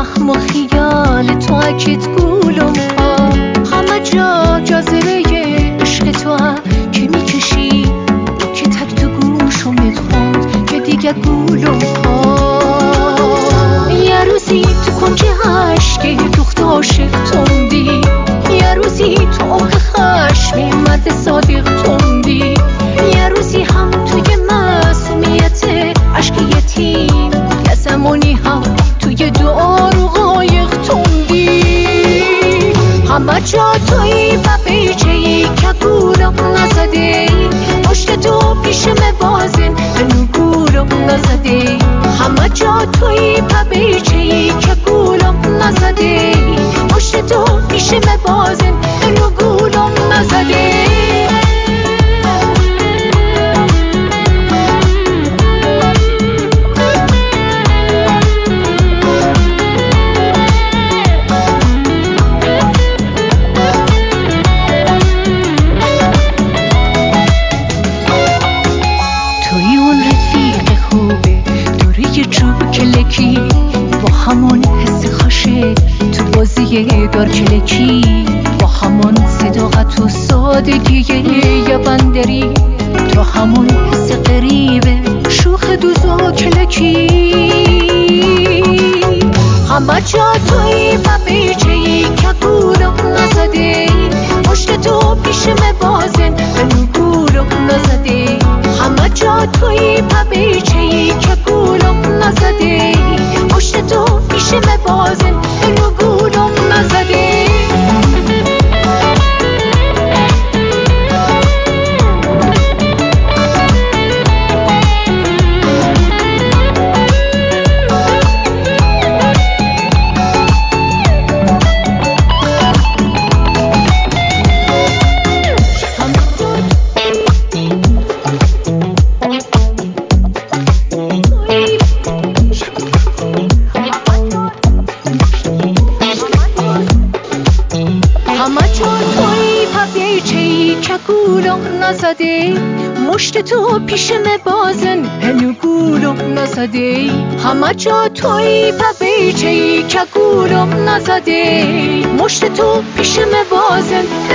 وهم و خیال تو اکیت گولم ها، همه جا جاذبه عشق تو که میکشی که تک تو گوشم خوند که دیگه گولم ها. یه روزی تو کنج عشقی دوخت عاشق توندی، یه روزی تو عمق خشمی مرد صادق توندی، یه روزی هم توی معصومیت عشق یتیم، یه زمانی هم توی دعا رو قایق توندی. همه جا توی و بیچهی که گولم نزده، پشت تو پیشم بازن هنو گولم نزده. همه جا توی و بیچهی که گولم نزده، پشت تو پیشم بازن هنو گولم نزده. با همون حس خوشه تو بازی دار کلکی، با همون صداقت و سادگی یه بندری، تو همون حس قریبه شوخ دوز و کلکی. همه جا توی و بیچهی که گولم نزده، پشت تو پیشم بازن هنو گولم نزده. همه جا توی و بیچهی که گولم نزده، پشت تو پیشم بازن هنو گولم نزده. مشت تو پیشم بازن هنو گولم نزده. همه جا توی و بیچهی که گولم نزده، مشت تو پیشم بازن